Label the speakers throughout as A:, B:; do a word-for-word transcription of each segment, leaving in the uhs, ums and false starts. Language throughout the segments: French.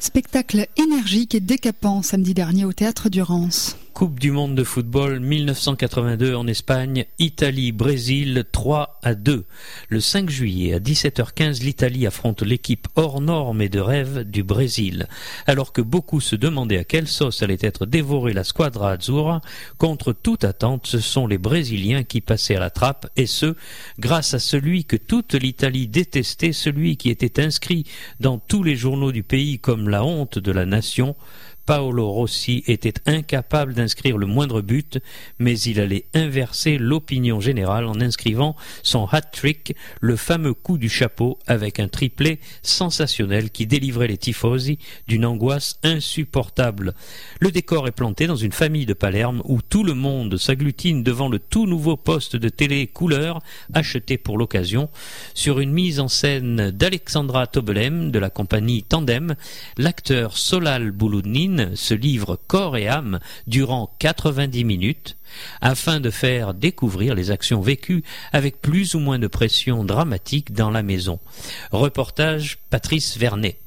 A: Spectacle énergique et décapant samedi dernier au Théâtre du Rance.
B: Coupe du monde de football dix-neuf cent quatre-vingt-deux en Espagne, Italie-Brésil trois à deux. Le cinq juillet à dix-sept heures quinze, l'Italie affronte l'équipe hors norme et de rêve du Brésil. Alors que beaucoup se demandaient à quelle sauce allait être dévorée la Squadra Azzurra, contre toute attente, ce sont les Brésiliens qui passaient à la trappe, et ce, grâce à celui que toute l'Italie détestait, celui qui était inscrit dans tous les journaux du pays comme la honte de la nation. Paolo Rossi était incapable d'inscrire le moindre but, mais il allait inverser l'opinion générale en inscrivant son hat-trick, le fameux coup du chapeau avec un triplé sensationnel qui délivrait les tifosi d'une angoisse insupportable. Le décor est planté dans une famille de Palerme où tout le monde s'agglutine devant le tout nouveau poste de télé couleur acheté pour l'occasion. Sur une mise en scène d'Alexandra Tobelem de la compagnie Tandem, l'acteur Solal Boulounine se livre corps et âme durant quatre-vingt-dix minutes afin de faire découvrir les actions vécues avec plus ou moins de pression dramatique dans la maison. Reportage Patrice Vernet.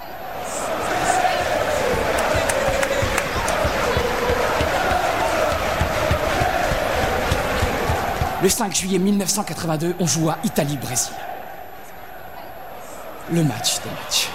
C: Le cinq juillet mille neuf cent quatre-vingt-deux, on joue à Italie-Brésil. Le match des matchs.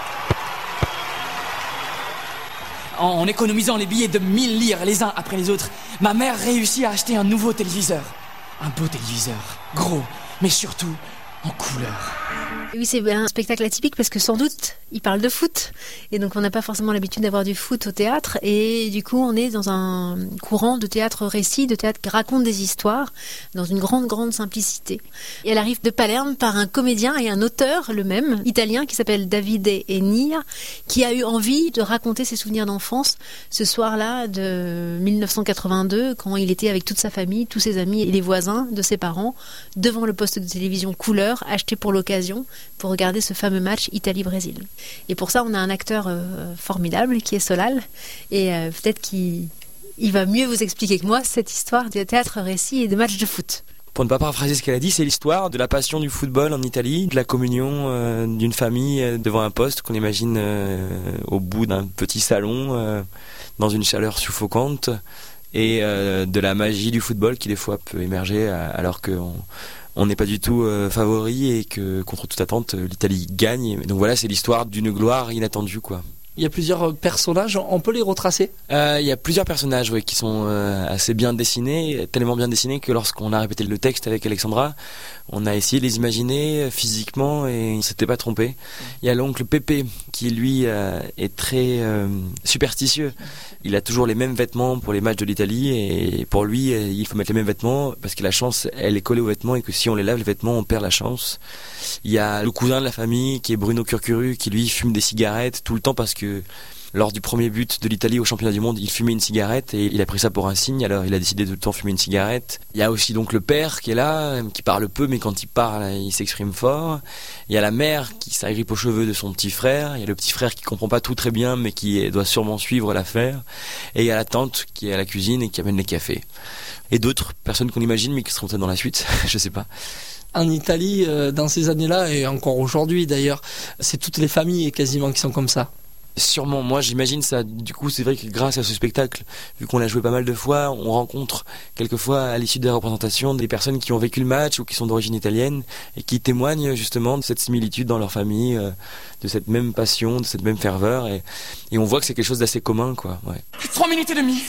C: En économisant les billets de mille lire les uns après les autres, ma mère réussit à acheter un nouveau téléviseur. Un beau téléviseur, gros, mais surtout en couleur.
D: Oui, c'est un spectacle atypique parce que sans doute, il parle de foot. Et donc, on n'a pas forcément l'habitude d'avoir du foot au théâtre. Et du coup, on est dans un courant de théâtre-récit, de théâtre qui raconte des histoires dans une grande, grande simplicité. Et elle arrive de Palerme par un comédien et un auteur, le même, italien, qui s'appelle Davide Enia, qui a eu envie de raconter ses souvenirs d'enfance ce soir-là de mille neuf cent quatre-vingt-deux, quand il était avec toute sa famille, tous ses amis et les voisins de ses parents, devant le poste de télévision couleur, acheté pour l'occasion, pour regarder ce fameux match Italie-Brésil. Et pour ça, on a un acteur euh, formidable qui est Solal, et euh, peut-être qu'il il va mieux vous expliquer que moi cette histoire de théâtre-récit et de match de foot.
E: Pour ne pas paraphraser ce qu'elle a dit, c'est l'histoire de la passion du football en Italie, de la communion euh, d'une famille euh, devant un poste qu'on imagine euh, au bout d'un petit salon, euh, dans une chaleur suffocante, et euh, de la magie du football qui des fois peut émerger alors qu'on on n'est pas du tout euh, favori et que contre toute attente l'Italie gagne. Donc voilà, c'est l'histoire d'une gloire inattendue, quoi.
F: Il y a plusieurs personnages, on peut les retracer ?
E: euh, Il y a plusieurs personnages ouais, qui sont euh, assez bien dessinés, tellement bien dessinés que lorsqu'on a répété le texte avec Alexandra, on a essayé de les imaginer physiquement et on ne s'était pas trompé. Il y a l'oncle Pépé qui lui euh, est très euh, superstitieux. Il a toujours les mêmes vêtements pour les matchs de l'Italie et pour lui il faut mettre les mêmes vêtements parce que la chance elle est collée aux vêtements et que si on les lave les vêtements on perd la chance. Il y a le cousin de la famille qui est Bruno Curcuru qui lui fume des cigarettes tout le temps parce que lors du premier but de l'Italie au championnat du monde, il fumait une cigarette et il a pris ça pour un signe, alors il a décidé de tout le temps fumer une cigarette. Il y a aussi donc le père qui est là, qui parle peu, mais quand il parle, il s'exprime fort. Il y a la mère qui s'agrippe aux cheveux de son petit frère. Il y a le petit frère qui comprend pas tout très bien, mais qui doit sûrement suivre l'affaire. Et il y a la tante qui est à la cuisine et qui amène les cafés. Et d'autres personnes qu'on imagine, mais qui seront peut-être dans la suite, je sais pas.
F: En Italie, dans ces années-là, et encore aujourd'hui d'ailleurs, c'est toutes les familles quasiment qui sont comme ça.
E: Sûrement, moi j'imagine ça. Du coup, c'est vrai que grâce à ce spectacle, vu qu'on l'a joué pas mal de fois, on rencontre quelquefois à l'issue des représentations des personnes qui ont vécu le match ou qui sont d'origine italienne et qui témoignent justement de cette similitude dans leur famille, euh, de cette même passion, de cette même ferveur et, et on voit que c'est quelque chose d'assez commun, quoi. Ouais.
C: Trois minutes et demie.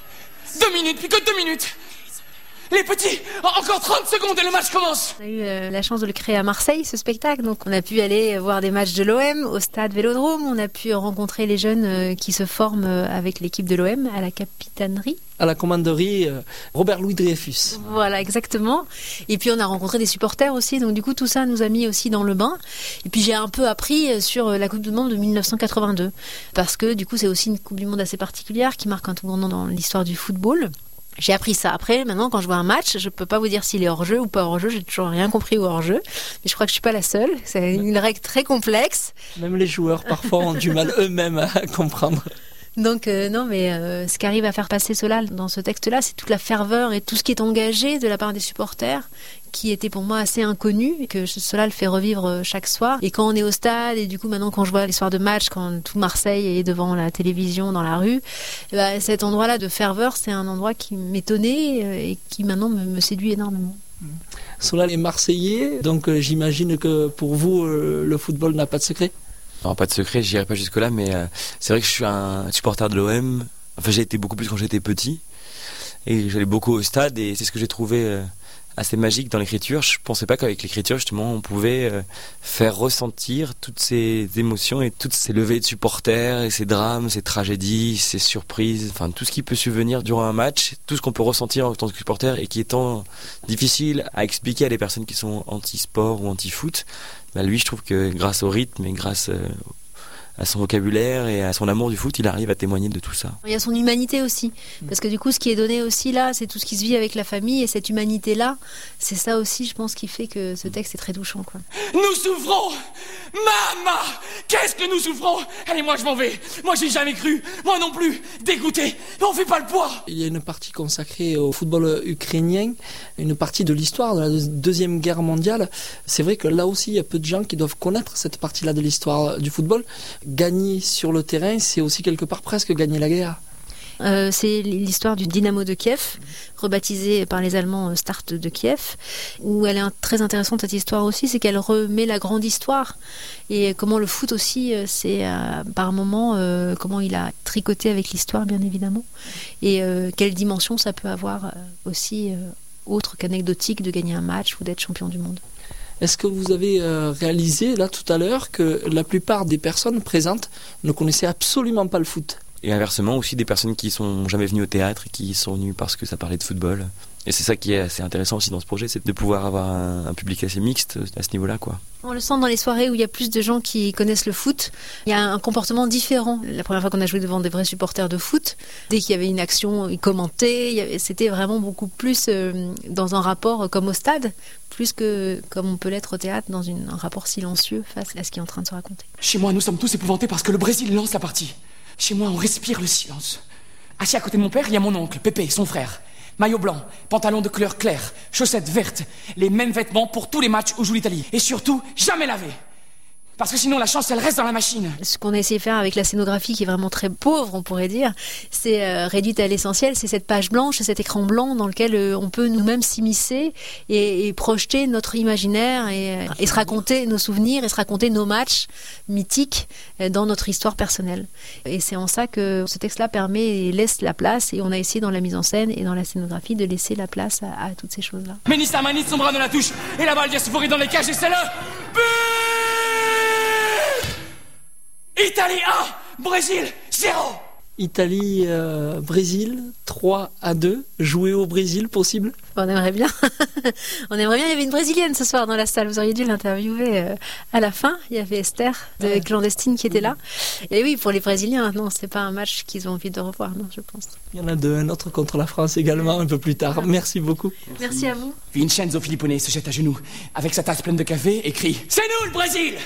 C: Deux minutes, puis que deux minutes. Les petits, encore trente secondes et le match commence.
D: On a eu euh, la chance de le créer à Marseille, ce spectacle. Donc on a pu aller voir des matchs de l'O M au stade Vélodrome. On a pu rencontrer les jeunes euh, qui se forment euh, avec l'équipe de l'O M à la capitainerie.
F: À la commanderie euh, Robert Louis Dreyfus.
D: Voilà, exactement. Et puis on a rencontré des supporters aussi. Donc du coup, tout ça nous a mis aussi dans le bain. Et puis j'ai un peu appris sur la Coupe du Monde de mille neuf cent quatre-vingt-deux. Parce que du coup, c'est aussi une Coupe du Monde assez particulière qui marque un tournant dans l'histoire du football. J'ai appris ça. Après, maintenant, quand je vois un match, je peux pas vous dire s'il est hors-jeu ou pas hors-jeu. J'ai toujours rien compris au hors-jeu. Mais je crois que je suis pas la seule. C'est une règle très complexe.
F: Même les joueurs, parfois, ont du mal eux-mêmes à comprendre.
D: Donc euh, non, mais euh, ce qu'arrive à faire passer Solal dans ce texte-là, c'est toute la ferveur et tout ce qui est engagé de la part des supporters, qui était pour moi assez inconnu, et que Solal fait revivre chaque soir. Et quand on est au stade, et du coup maintenant quand je vois les soirs de match, quand tout Marseille est devant la télévision, dans la rue, bah, cet endroit-là de ferveur, c'est un endroit qui m'étonnait et qui maintenant me, me séduit énormément.
F: Solal est marseillais, donc euh, j'imagine que pour vous, euh, le football n'a pas de secret.
E: Non, pas de secret, j'irai pas jusque-là, mais euh, c'est vrai que je suis un supporter de l'O M. Enfin, j'ai été beaucoup plus quand j'étais petit. Et j'allais beaucoup au stade, et c'est ce que j'ai trouvé euh, assez magique dans l'écriture. Je pensais pas qu'avec l'écriture, justement, on pouvait euh, faire ressentir toutes ces émotions et toutes ces levées de supporters, et ces drames, ces tragédies, ces surprises, enfin tout ce qui peut subvenir durant un match, tout ce qu'on peut ressentir en tant que supporter et qui est tant difficile à expliquer à des personnes qui sont anti-sport ou anti-foot. Bah lui, je trouve que grâce au rythme et grâce euh, à son vocabulaire et à son amour du foot, il arrive à témoigner de tout ça.
D: Il y a son humanité aussi, parce que du coup, ce qui est donné aussi là, c'est tout ce qui se vit avec la famille, et cette humanité-là, c'est ça aussi, je pense, qui fait que ce texte est très touchant, quoi.
C: Nous souffrons! Maman! Qu'est-ce que nous souffrons? Allez, moi je m'en vais. Moi j'ai jamais cru. Moi non plus. Dégoûté. Mais on fait pas le poids.
F: Il y a une partie consacrée au football ukrainien, une partie de l'histoire de la Deuxième Guerre mondiale. C'est vrai que là aussi, il y a peu de gens qui doivent connaître cette partie-là de l'histoire du football. Gagner sur le terrain, c'est aussi quelque part presque gagner la guerre.
D: Euh, c'est l'histoire du Dynamo de Kiev, rebaptisé par les Allemands Start de Kiev, où elle est très intéressante cette histoire aussi, c'est qu'elle remet la grande histoire et comment le foot aussi, c'est euh, par moments euh, comment il a tricoté avec l'histoire bien évidemment, et euh, quelle dimension ça peut avoir euh, aussi euh, autre qu'anecdotique de gagner un match ou d'être champion du monde.
F: Est-ce que vous avez euh, réalisé là tout à l'heure que la plupart des personnes présentes ne connaissaient absolument pas le foot?
E: Et inversement aussi des personnes qui sont jamais venues au théâtre et qui sont venues parce que ça parlait de football. Et c'est ça qui est assez intéressant aussi dans ce projet, c'est de pouvoir avoir un, un public assez mixte à ce niveau-là, quoi.
D: On le sent dans les soirées où il y a plus de gens qui connaissent le foot. Il y a un comportement différent. La première fois qu'on a joué devant des vrais supporters de foot, dès qu'il y avait une action, ils commentaient. Il y avait, c'était vraiment beaucoup plus euh, dans un rapport comme au stade, plus que comme on peut l'être au théâtre, dans une, un rapport silencieux face à ce qui est en train de se raconter.
C: Chez moi, nous sommes tous épouvantés parce que le Brésil lance la partie. Chez moi, on respire le silence. Assis à côté de mon père, il y a mon oncle, Pépé, son frère. Maillot blanc, pantalon de couleur claire, chaussettes vertes, les mêmes vêtements pour tous les matchs où joue l'Italie. Et surtout, jamais lavé. Parce que sinon la chance elle reste dans la machine.
D: Ce qu'on a essayé de faire avec la scénographie qui est vraiment très pauvre on pourrait dire, c'est euh, réduite à l'essentiel, c'est cette page blanche, cet écran blanc dans lequel euh, on peut nous-mêmes s'immiscer et, et projeter notre imaginaire et, et se raconter nos souvenirs et se raconter nos matchs mythiques euh, dans notre histoire personnelle. Et c'est en ça que ce texte-là permet et laisse la place, et on a essayé dans la mise en scène et dans la scénographie de laisser la place à, à toutes ces choses-là.
C: Menissa Manit, son bras dans la touche et la balle vient se fourrer dans les cages et c'est le but! Italie un, Brésil zéro.
F: Italie, euh, Brésil, trois à deux. Jouer au Brésil, possible?
D: On aimerait bien. On aimerait bien. Il y avait une Brésilienne ce soir dans la salle. Vous auriez dû l'interviewer euh, à la fin. Il y avait Esther de ouais. Clandestine qui était là. Et oui, pour les Brésiliens, non, c'est pas un match qu'ils ont envie de revoir, non, je pense.
F: Il y en a deux, un autre contre la France également, un peu plus tard. Merci beaucoup.
D: Merci, Merci à vous.
C: Vincenzo Filippone se jette à genoux avec sa tasse pleine de café et crie « C'est nous le Brésil !»